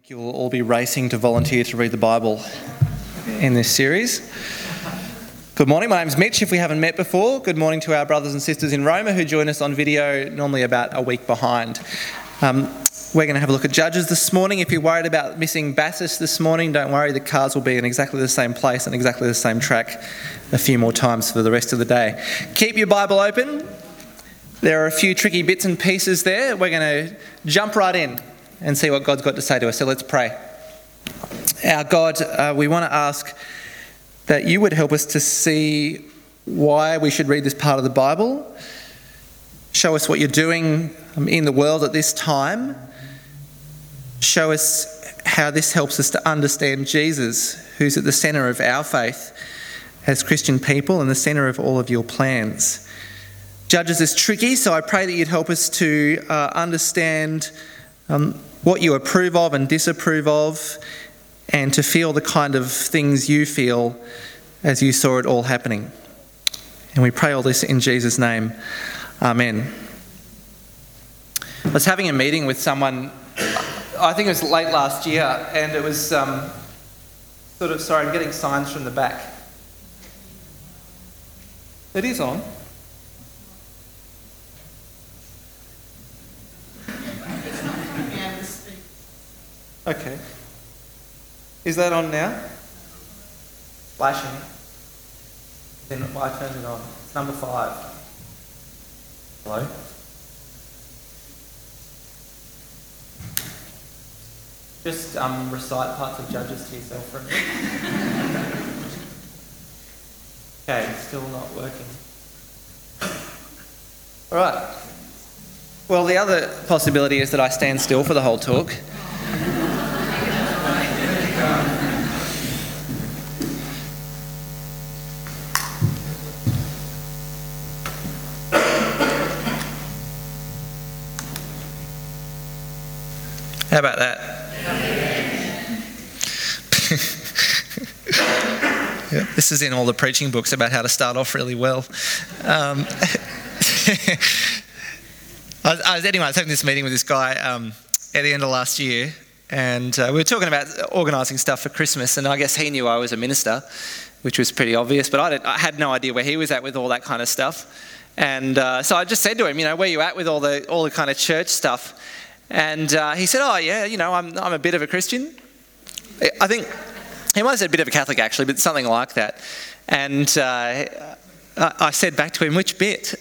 think you'll all be racing to volunteer to read the Bible in this series. Good morning, my name's Mitch. If we haven't met before, good morning to our brothers and sisters in Roma who join us on video, normally about a week behind. We're going to have a look at Judges this morning. If you're worried about missing Bathurst this morning, don't worry, the cars will be in exactly the same place and exactly the same track a few more times for the rest of the day. Keep your Bible open. There are a few tricky bits and pieces there. We're going to jump right in and see what God's got to say to us. So let's pray. Our God, we want to ask that you would help us to see why we should read this part of the Bible. Show us what you're doing in the world at this time. Show us how this helps us to understand Jesus, who's at the centre of our faith as Christian people and the centre of all of your plans. Judges is tricky, so I pray that you'd help us to understand what you approve of and disapprove of, and to feel the kind of things you feel as you saw it all happening. And we pray all this in Jesus' name. Amen. I was having a meeting with someone, I think it was late last year, and it was I'm getting signs from the back. It is on. Okay. Is that on now? Flashing. Then I turned it on. It's number 5. Hello? Just recite parts of Judges to yourself for a minute. Okay, still not working. All right. Well, the other possibility is that I stand still for the whole talk. How about that? Yeah, this is in all the preaching books about how to start off really well. I was having this meeting with this guy at the end of last year, and we were talking about organising stuff for Christmas, and I guess he knew I was a minister, which was pretty obvious, but I had no idea where he was at with all that kind of stuff. And so I just said to him, where are you at with all the kind of church stuff? And he said, oh yeah, I'm a bit of a Christian. I think he might have said a bit of a Catholic actually, but something like that. And I said back to him, which bit?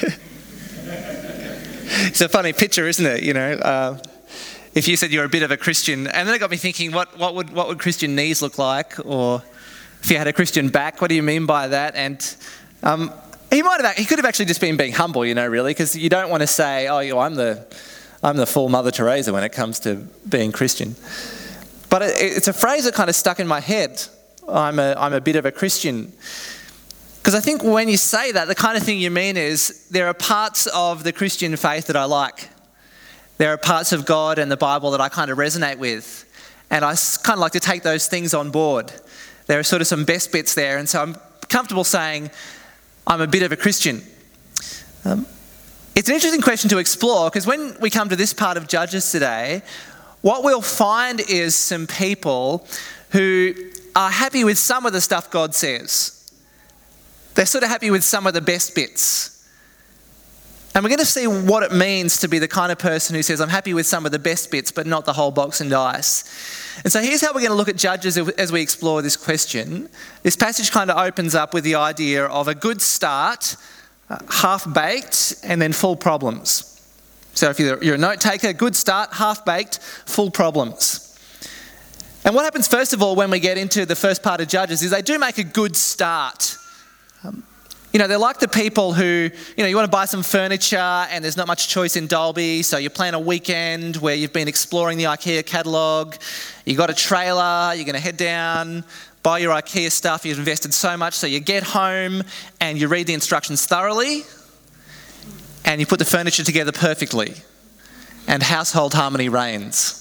It's a funny picture, isn't it? If you said you're a bit of a Christian, and then it got me thinking, what would Christian knees look like? Or if you had a Christian back, what do you mean by that? And he could have actually just been being humble, really, because you don't want to say, oh, I'm the full Mother Teresa when it comes to being Christian. But it's a phrase that kind of stuck in my head. I'm a bit of a Christian. Because I think when you say that, the kind of thing you mean is there are parts of the Christian faith that I like. There are parts of God and the Bible that I kind of resonate with. And I kind of like to take those things on board. There are sort of some best bits there. And so I'm comfortable saying I'm a bit of a Christian. It's an interesting question to explore, because when we come to this part of Judges today, what we'll find is some people who are happy with some of the stuff God says. They're sort of happy with some of the best bits. And we're going to see what it means to be the kind of person who says, I'm happy with some of the best bits, but not the whole box and dice. And so here's how we're going to look at Judges as we explore this question. This passage kind of opens up with the idea of a good start, half-baked, and then full problems. So if you're a note taker, good start, half-baked, full problems. And what happens first of all when we get into the first part of Judges is they do make a good start. They're like the people who, you want to buy some furniture and there's not much choice in Dalby, so you plan a weekend where you've been exploring the IKEA catalogue, you got a trailer, you're going to head down, buy your IKEA stuff, you've invested so much, so you get home and you read the instructions thoroughly and you put the furniture together perfectly and household harmony reigns.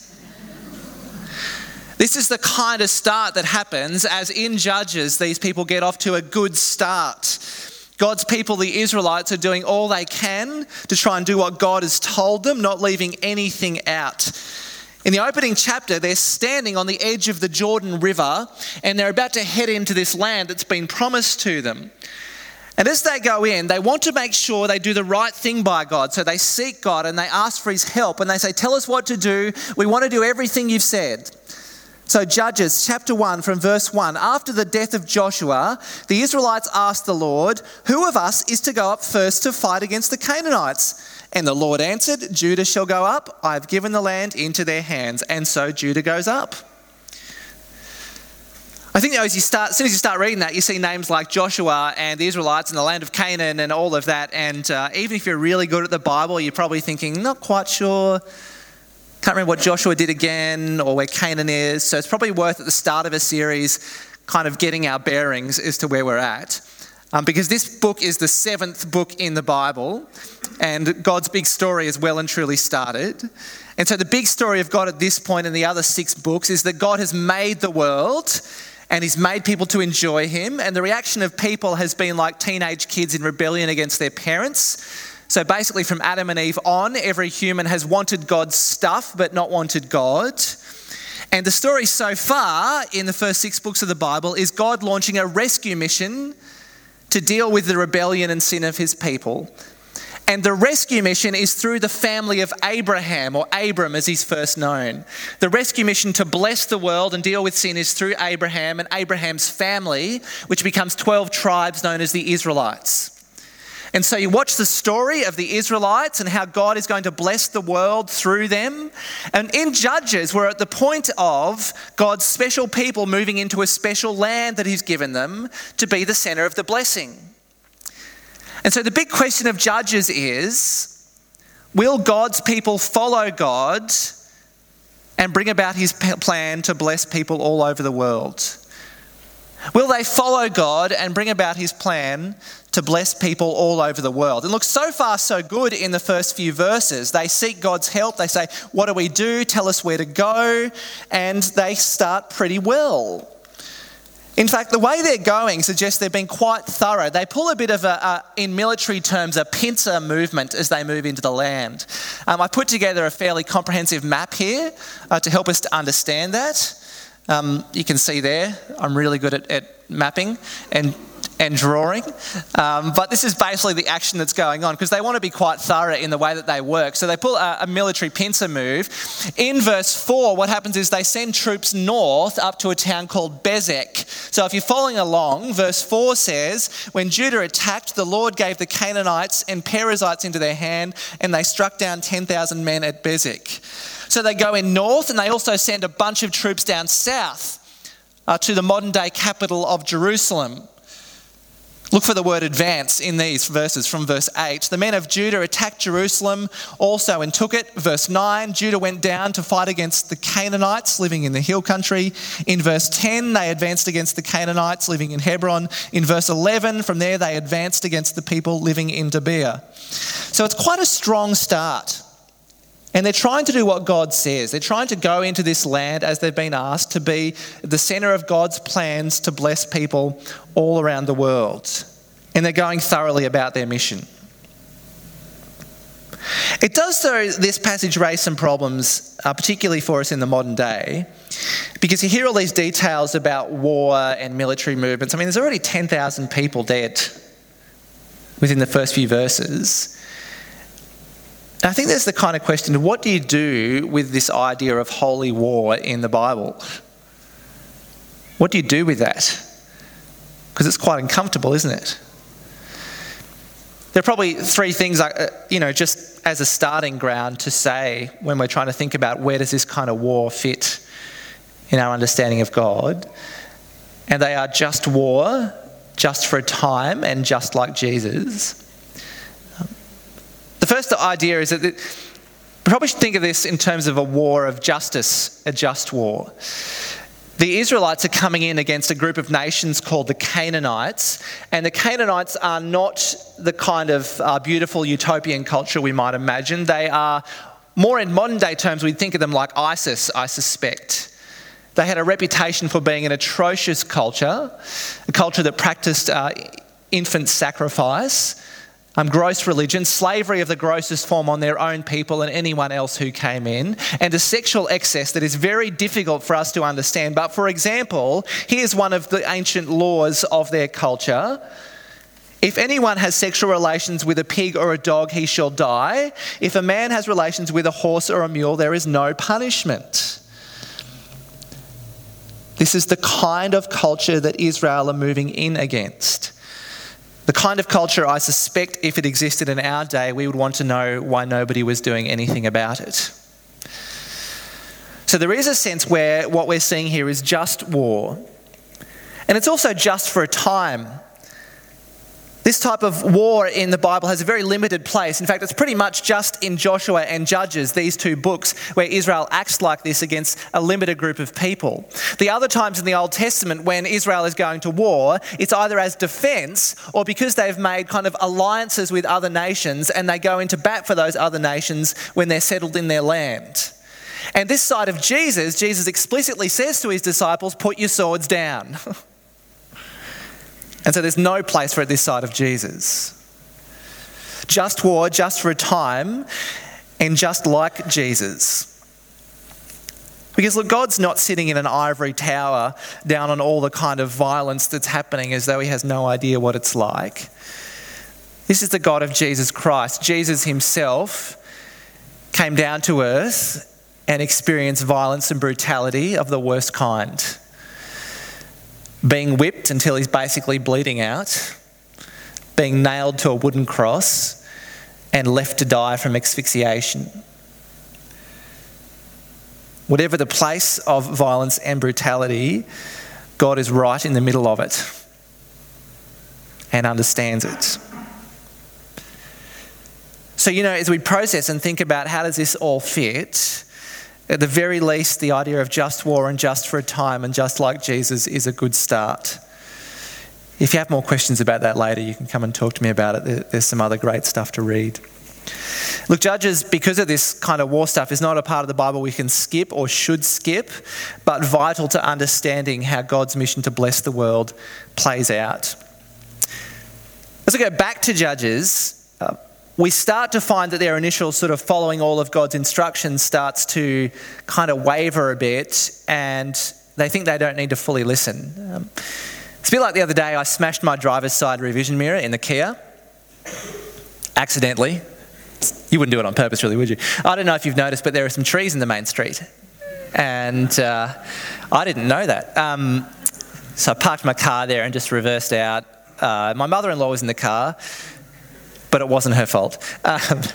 This is the kind of start that happens as in Judges, these people get off to a good start. God's people, the Israelites, are doing all they can to try and do what God has told them, not leaving anything out. In the opening chapter, they're standing on the edge of the Jordan River and they're about to head into this land that's been promised to them. And as they go in, they want to make sure they do the right thing by God. So they seek God and they ask for his help and they say, tell us what to do. We want to do everything you've said. So Judges chapter 1 from verse 1, after the death of Joshua, the Israelites asked the Lord, who of us is to go up first to fight against the Canaanites? And the Lord answered, Judah shall go up. I have given the land into their hands. And so Judah goes up. I think as soon as you start reading that, you see names like Joshua and the Israelites and the land of Canaan and all of that. And even if you're really good at the Bible, you're probably thinking, not quite sure. Can't remember what Joshua did again or where Canaan is. So it's probably worth at the start of a series kind of getting our bearings as to where we're at. Because this book is the 7th book in the Bible and God's big story is well and truly started. And so the big story of God at this point in the other 6 books is that God has made the world and he's made people to enjoy him. And the reaction of people has been like teenage kids in rebellion against their parents. So basically from Adam and Eve on, every human has wanted God's stuff but not wanted God. And the story so far in the first 6 books of the Bible is God launching a rescue mission to deal with the rebellion and sin of his people. And the rescue mission is through the family of Abraham, or Abram as he's first known. The rescue mission to bless the world and deal with sin is through Abraham and Abraham's family, which becomes 12 tribes known as the Israelites. And so you watch the story of the Israelites and how God is going to bless the world through them. And in Judges, we're at the point of God's special people moving into a special land that he's given them to be the center of the blessing. And so the big question of Judges is, will God's people follow God and bring about his plan to bless people all over the world? Will they follow God and bring about his plan to bless people all over the world? And look, so far so good in the first few verses. They seek God's help. They say, what do we do? Tell us where to go. And they start pretty well. In fact, the way they're going suggests they've been quite thorough. They pull a bit of in military terms, a pincer movement as they move into the land. I put together a fairly comprehensive map here to help us to understand that. You can see there, I'm really good at mapping and drawing. But this is basically the action that's going on because they want to be quite thorough in the way that they work. So they pull a military pincer move. In verse 4, what happens is they send troops north up to a town called Bezek. So if you're following along, verse 4 says, when Judah attacked, the Lord gave the Canaanites and Perizzites into their hand and they struck down 10,000 men at Bezek. So they go in north and they also send a bunch of troops down south to the modern day capital of Jerusalem. Look for the word advance in these verses from verse 8. The men of Judah attacked Jerusalem also and took it. Verse 9, Judah went down to fight against the Canaanites living in the hill country. In verse 10, they advanced against the Canaanites living in Hebron. In verse 11, from there they advanced against the people living in Debir. So it's quite a strong start. And they're trying to do what God says. They're trying to go into this land as they've been asked to be the center of God's plans to bless people all around the world. And they're going thoroughly about their mission. It does, though, this passage raise some problems, particularly for us in the modern day, because you hear all these details about war and military movements. I mean, there's already 10,000 people dead within the first few verses. I think there's the kind of question, what do you do with this idea of holy war in the Bible? What do you do with that? Because it's quite uncomfortable, isn't it? There are probably 3 things, just as a starting ground to say when we're trying to think about where does this kind of war fit in our understanding of God. And they are just war, just for a time, and just like Jesus. The first idea is that we probably should think of this in terms of a war of justice, a just war. The Israelites are coming in against a group of nations called the Canaanites, and the Canaanites are not the kind of beautiful utopian culture we might imagine. They are more in modern day terms, we'd think of them like ISIS, I suspect. They had a reputation for being an atrocious culture, a culture that practiced infant sacrifice, gross religion, slavery of the grossest form on their own people and anyone else who came in, and a sexual excess that is very difficult for us to understand. But for example, here's one of the ancient laws of their culture. If anyone has sexual relations with a pig or a dog, he shall die. If a man has relations with a horse or a mule, there is no punishment. This is the kind of culture that Israel are moving in against. The kind of culture I suspect if it existed in our day, we would want to know why nobody was doing anything about it. So there is a sense where what we're seeing here is just war. And it's also just for a time. This type of war in the Bible has a very limited place. In fact, it's pretty much just in Joshua and Judges, these two books, where Israel acts like this against a limited group of people. The other times in the Old Testament when Israel is going to war, it's either as defense or because they've made kind of alliances with other nations and they go into bat for those other nations when they're settled in their land. And this side of Jesus explicitly says to his disciples, put your swords down. And so there's no place for it this side of Jesus. Just war, just for a time, and just like Jesus. Because look, God's not sitting in an ivory tower down on all the kind of violence that's happening as though he has no idea what it's like. This is the God of Jesus Christ. Jesus himself came down to earth and experienced violence and brutality of the worst kind. Being whipped until he's basically bleeding out, being nailed to a wooden cross, and left to die from asphyxiation. Whatever the place of violence and brutality, God is right in the middle of it and understands it. So, as we process and think about how does this all fit, at the very least, the idea of just war and just for a time and just like Jesus is a good start. If you have more questions about that later, you can come and talk to me about it. There's some other great stuff to read. Look, Judges, because of this kind of war stuff, is not a part of the Bible we can skip or should skip, but vital to understanding how God's mission to bless the world plays out. As we go back to Judges, we start to find that their initial sort of following all of God's instructions starts to kind of waver a bit, and they think they don't need to fully listen. It's a bit like the other day, I smashed my driver's side revision mirror in the Kia, accidentally. You wouldn't do it on purpose, really, would you? I don't know if you've noticed, but there are some trees in the main street, and I didn't know that. So I parked my car there and just reversed out. My mother-in-law was in the car, but it wasn't her fault. And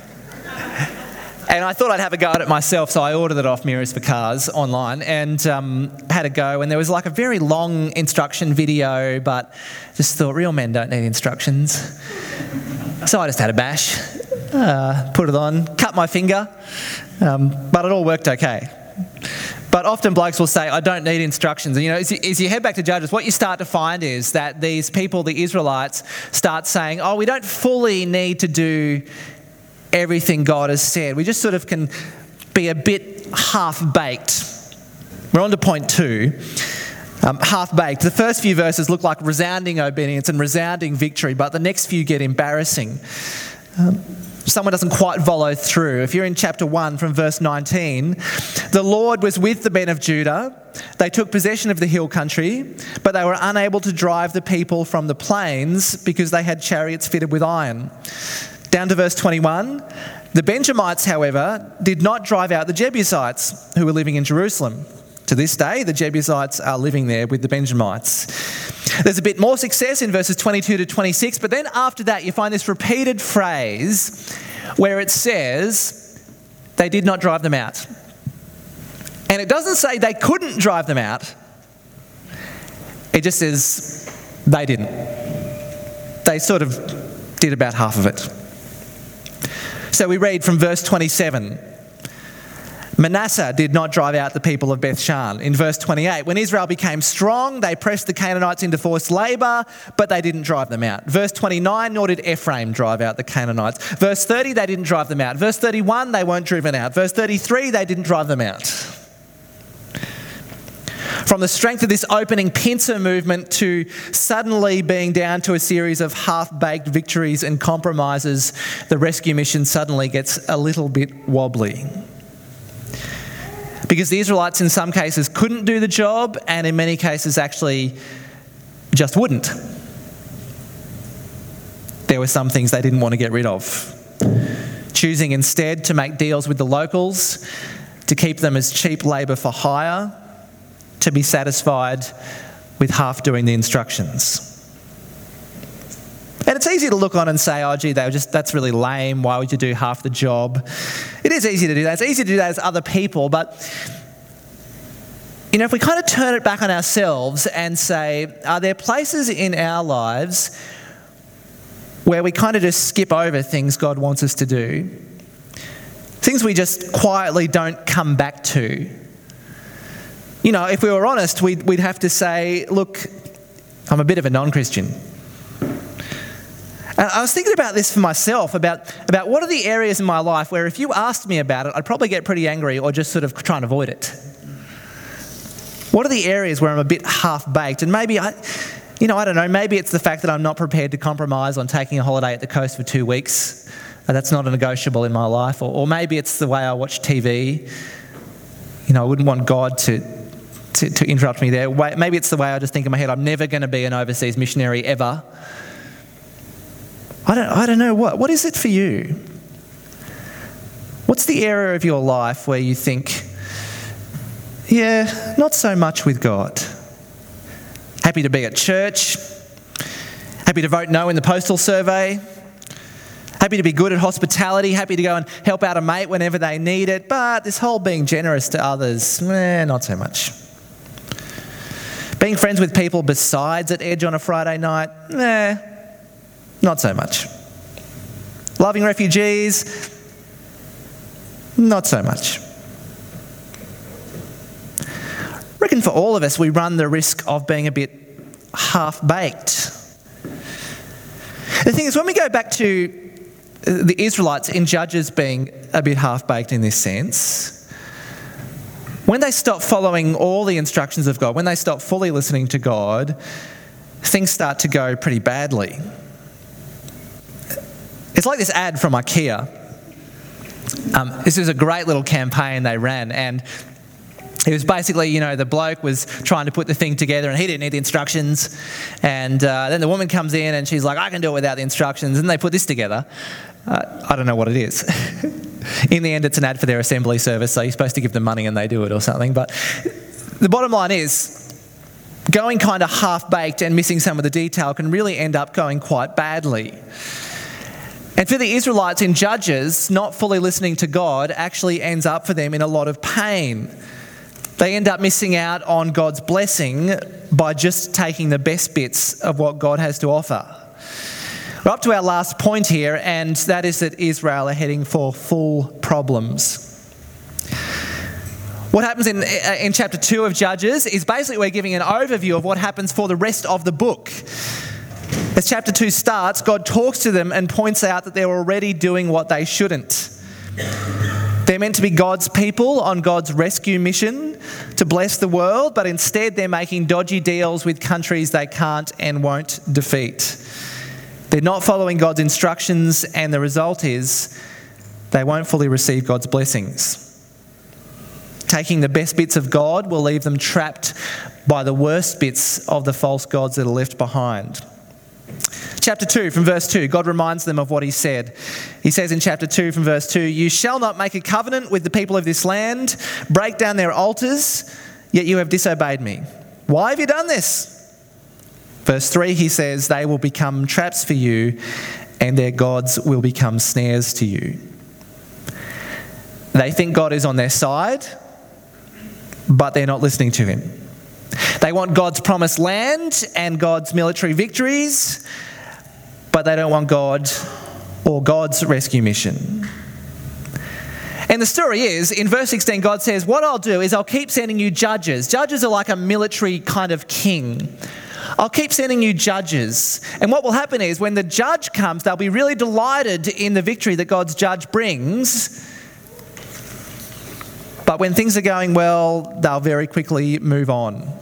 I thought I'd have a go at it myself, so I ordered it off Mirrors for Cars online and had a go. And there was like a very long instruction video, but just thought real men don't need instructions. So I just had a bash, put it on, cut my finger, but it all worked okay. But often blokes will say, I don't need instructions. And as you head back to Judges, what you start to find is that these people, the Israelites, start saying, we don't fully need to do everything God has said. We just sort of can be a bit half-baked. We're on to point 2. Half-baked. The first few verses look like resounding obedience and resounding victory, but the next few get embarrassing. Someone doesn't quite follow through. If you're in chapter 1 from verse 19, the Lord was with the men of Judah. They took possession of the hill country, but they were unable to drive the people from the plains because they had chariots fitted with iron. Down to verse 21, the Benjamites, however, did not drive out the Jebusites who were living in Jerusalem. To this day, the Jebusites are living there with the Benjamites. There's a bit more success in verses 22 to 26, but then after that you find this repeated phrase where it says they did not drive them out. And it doesn't say they couldn't drive them out. It just says they didn't. They sort of did about half of it. So we read from verse 27. Manasseh did not drive out the people of Beth-shan. In verse 28, when Israel became strong, they pressed the Canaanites into forced labour, but they didn't drive them out. Verse 29, nor did Ephraim drive out the Canaanites. Verse 30, they didn't drive them out. Verse 31, they weren't driven out. Verse 33, they didn't drive them out. From the strength of this opening pincer movement to suddenly being down to a series of half-baked victories and compromises, the rescue mission suddenly gets a little bit wobbly. Because the Israelites in some cases couldn't do the job, and in many cases actually just wouldn't. There were some things they didn't want to get rid of. Choosing instead to make deals with the locals, to keep them as cheap labour for hire, to be satisfied with half doing the instructions. And it's easy to look on and say, oh gee, that's really lame, why would you do half the job? It is easy to do that. It's easy to do that as other people, but if we kind of turn it back on ourselves and say, are there places in our lives where we kind of just skip over things God wants us to do? Things we just quietly don't come back to. If we were honest, we'd have to say, look, I'm a bit of a non-Christian. And I was thinking about this for myself, about what are the areas in my life where if you asked me about it, I'd probably get pretty angry or just sort of try and avoid it. What are the areas where I'm a bit half-baked? And maybe I don't know, maybe it's the fact that I'm not prepared to compromise on taking a holiday at the coast for 2 weeks. That's not a negotiable in my life. Or maybe it's the way I watch TV. I wouldn't want God to interrupt me there. Maybe it's the way I just think in my head, I'm never going to be an overseas missionary ever. I don't know. What is it for you? What's the area of your life where you think, yeah, not so much with God? Happy to be at church, happy to vote no in the postal survey, happy to be good at hospitality, happy to go and help out a mate whenever they need it, but this whole being generous to others, not so much. Being friends with people besides at Edge on a Friday night, not so much. Loving refugees, not so much. I reckon for all of us, we run the risk of being a bit half-baked. The thing is, when we go back to the Israelites in Judges being a bit half-baked in this sense, when they stop following all the instructions of God, when they stop fully listening to God, things start to go pretty badly. It's like this ad from IKEA. This is a great little campaign they ran, and it was basically, the bloke was trying to put the thing together and he didn't need the instructions. And then the woman comes in and she's like, I can do it without the instructions. And they put this together. I don't know what it is. In the end, it's an ad for their assembly service, so you're supposed to give them money and they do it or something. But the bottom line is, going kind of half-baked and missing some of the detail can really end up going quite badly. And for the Israelites in Judges, not fully listening to God actually ends up for them in a lot of pain. They end up missing out on God's blessing by just taking the best bits of what God has to offer. We're up to our last point here, and that is that Israel are heading for full problems. What happens in chapter 2 of Judges is basically we're giving an overview of what happens for the rest of the book. As chapter 2 starts, God talks to them and points out that they're already doing what they shouldn't. They're meant to be God's people on God's rescue mission to bless the world, but instead they're making dodgy deals with countries they can't and won't defeat. They're not following God's instructions, and the result is they won't fully receive God's blessings. Taking the best bits of God will leave them trapped by the worst bits of the false gods that are left behind. Chapter 2, from verse 2, God reminds them of what he said. He says in chapter 2, from verse 2, "You shall not make a covenant with the people of this land, break down their altars, yet you have disobeyed me. Why have you done this?" Verse 3, he says, "They will become traps for you, and their gods will become snares to you." They think God is on their side, but they're not listening to him. They want God's promised land and God's military victories, but they don't want God or God's rescue mission. And the story is, in verse 16, God says, what I'll do is I'll keep sending you judges. Judges are like a military kind of king. I'll keep sending you judges. And what will happen is when the judge comes, they'll be really delighted in the victory that God's judge brings. But when things are going well, they'll very quickly move on.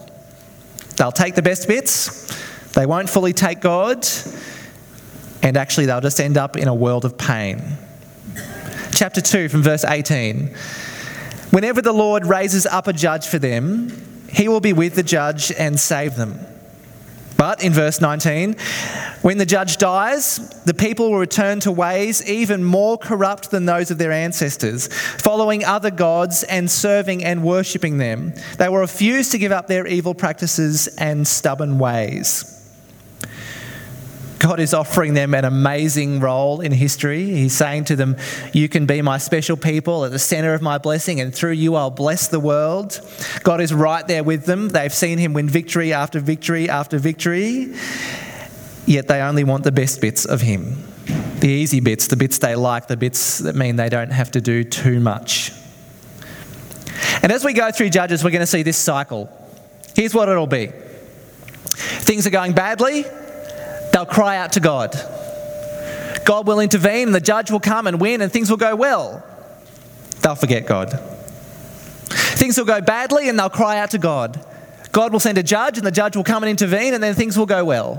They'll take the best bits, they won't fully take God, and actually they'll just end up in a world of pain. Chapter 2 from verse 18. Whenever the Lord raises up a judge for them, he will be with the judge and save them. But in verse 19, when the judge dies, the people will return to ways even more corrupt than those of their ancestors, following other gods and serving and worshipping them. They will refuse to give up their evil practices and stubborn ways. God is offering them an amazing role in history. He's saying to them, you can be my special people at the centre of my blessing, and through you I'll bless the world. God is right there with them. They've seen him win victory after victory after victory, yet they only want the best bits of him. The easy bits, the bits they like, the bits that mean they don't have to do too much. And as we go through Judges, we're going to see this cycle. Here's what it'll be. Things are going badly. They'll cry out to God. God will intervene and the judge will come and win and things will go well. They'll forget God. Things will go badly and they'll cry out to God. God will send a judge and the judge will come and intervene and then things will go well.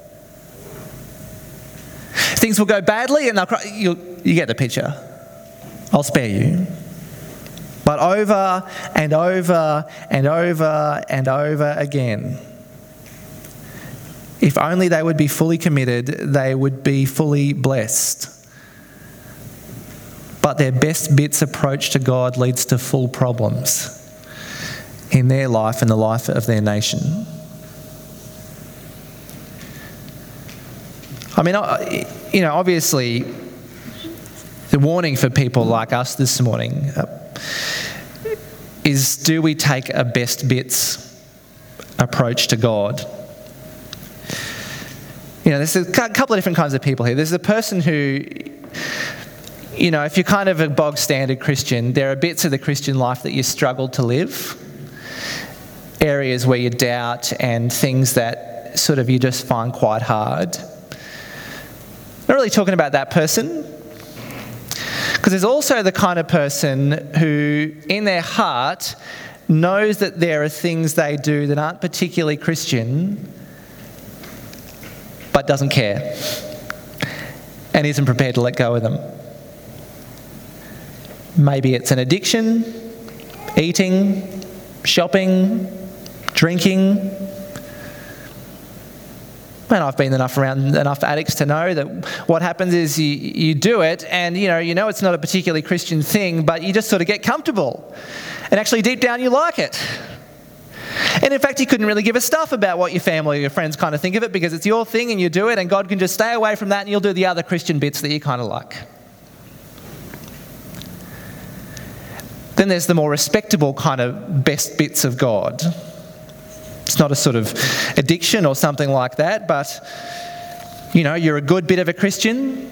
Things will go badly and they'll cry. You get the picture. I'll spare you. But over and over and over and over again, if only they would be fully committed, they would be fully blessed. But their best bits approach to God leads to full problems in their life and the life of their nation. I mean, obviously, the warning for people like us this morning is, do we take a best bits approach to God? There's a couple of different kinds of people here. There's a person who, if you're kind of a bog standard Christian, there are bits of the Christian life that you struggle to live. Areas where you doubt and things that sort of you just find quite hard. I'm not really talking about that person. Because there's also the kind of person who, in their heart, knows that there are things they do that aren't particularly Christian, but doesn't care and isn't prepared to let go of them. Maybe it's an addiction, eating, shopping, drinking. And I've been around enough addicts to know that what happens is you do it and you know it's not a particularly Christian thing, but you just sort of get comfortable. And actually deep down you like it. And in fact, you couldn't really give a stuff about what your family or your friends kind of think of it, because it's your thing and you do it, and God can just stay away from that and you'll do the other Christian bits that you kind of like. Then there's the more respectable kind of best bits of God. It's not a sort of addiction or something like that, but you're a good bit of a Christian,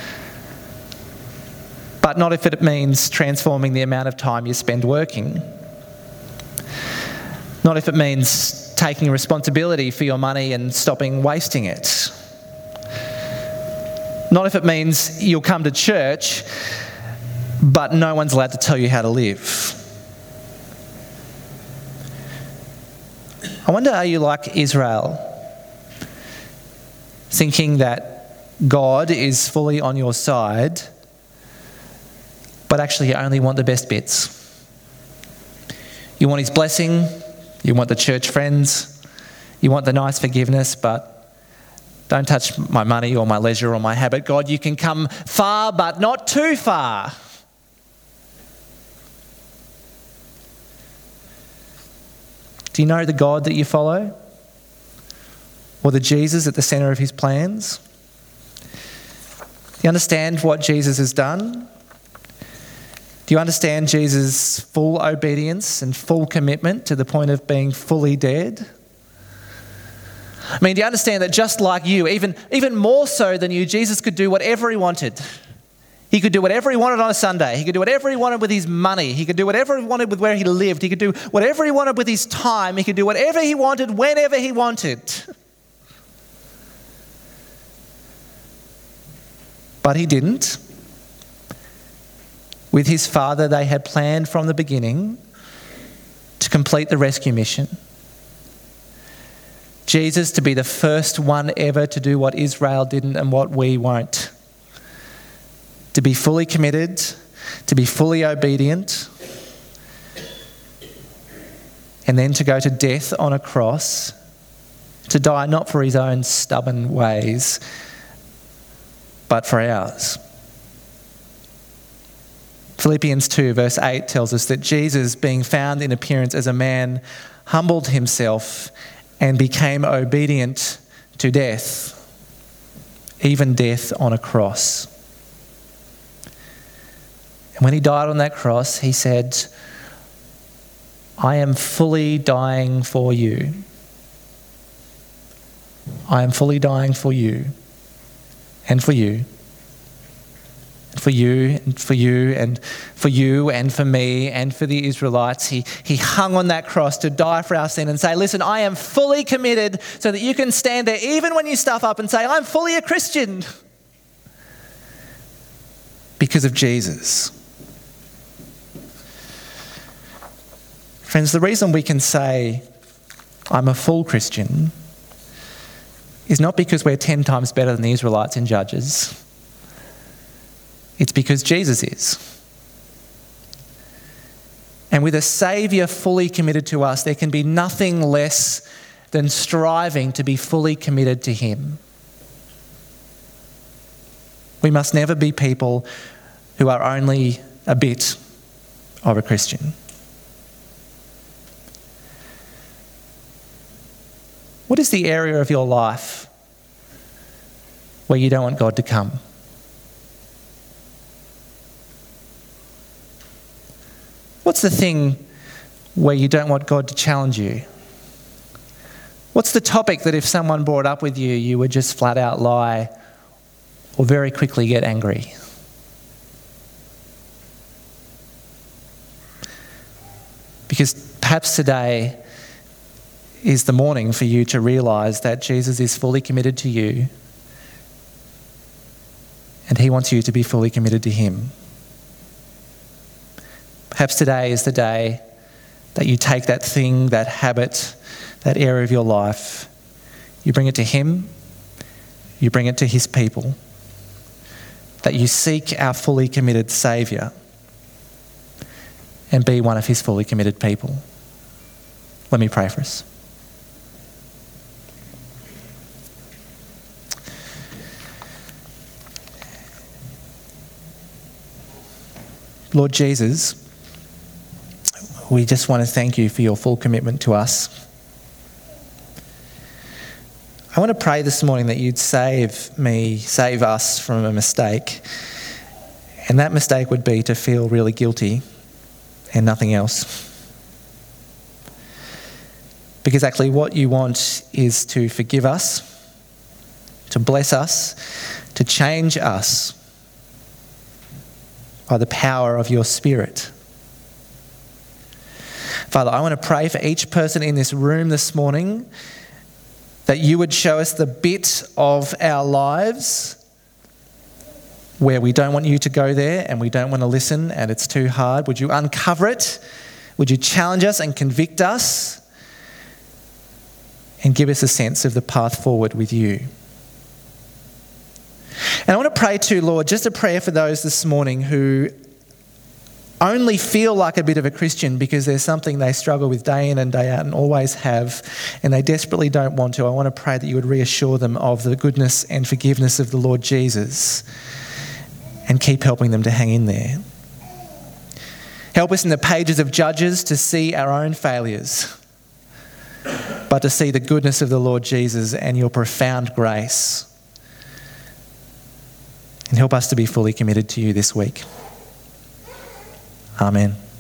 but not if it means transforming the amount of time you spend working. Not if it means taking responsibility for your money and stopping wasting it. Not if it means you'll come to church, but no one's allowed to tell you how to live. I wonder, are you like Israel, thinking that God is fully on your side, but actually you only want the best bits? You want his blessing, you want the church friends, you want the nice forgiveness, but don't touch my money or my leisure or my habit. God, you can come far, but not too far. Do you know the God that you follow? Or the Jesus at the centre of his plans? Do you understand what Jesus has done? Do you understand Jesus' full obedience and full commitment to the point of being fully dead? I mean, do you understand that just like you, even more so than you, Jesus could do whatever he wanted? He could do whatever he wanted on a Sunday. He could do whatever he wanted with his money. He could do whatever he wanted with where he lived. He could do whatever he wanted with his time. He could do whatever he wanted whenever he wanted. But he didn't. With his Father, they had planned from the beginning to complete the rescue mission. Jesus to be the first one ever to do what Israel didn't and what we won't. To be fully committed, to be fully obedient, and then to go to death on a cross, to die not for his own stubborn ways, but for ours. Philippians 2 verse 8 tells us that Jesus, being found in appearance as a man, humbled himself and became obedient to death, even death on a cross. And when he died on that cross, he said, I am fully dying for you. I am fully dying for you, and for you, and for you, and for you, and for you, and for me, and for the Israelites. He hung on that cross to die for our sin and say, listen, I am fully committed, so that you can stand there even when you stuff up and say, I'm fully a Christian. Because of Jesus. Friends, the reason we can say, I'm a full Christian, is not because we're 10 times better than the Israelites in Judges. It's because Jesus is. And with a Saviour fully committed to us, there can be nothing less than striving to be fully committed to him. We must never be people who are only a bit of a Christian. What is the area of your life where you don't want God to come? What's the thing where you don't want God to challenge you? What's the topic that if someone brought up with you, you would just flat out lie or very quickly get angry? Because perhaps today is the morning for you to realise that Jesus is fully committed to you and he wants you to be fully committed to him. Perhaps today is the day that you take that thing, that habit, that area of your life, you bring it to him, you bring it to his people, that you seek our fully committed Saviour and be one of his fully committed people. Let me pray for us. Lord Jesus, we just want to thank you for your full commitment to us. I want to pray this morning that you'd save us from a mistake. And that mistake would be to feel really guilty and nothing else. Because actually what you want is to forgive us, to bless us, to change us by the power of your Spirit. Father, I want to pray for each person in this room this morning that you would show us the bit of our lives where we don't want you to go there and we don't want to listen and it's too hard. Would you uncover it? Would you challenge us and convict us and give us a sense of the path forward with you? And I want to pray too, Lord, just a prayer for those this morning who only feel like a bit of a Christian because there's something they struggle with day in and day out and always have, and they desperately don't want to. I want to pray that you would reassure them of the goodness and forgiveness of the Lord Jesus and keep helping them to hang in there. Help us in the pages of Judges to see our own failures, but to see the goodness of the Lord Jesus and your profound grace. And help us to be fully committed to you this week. Amen.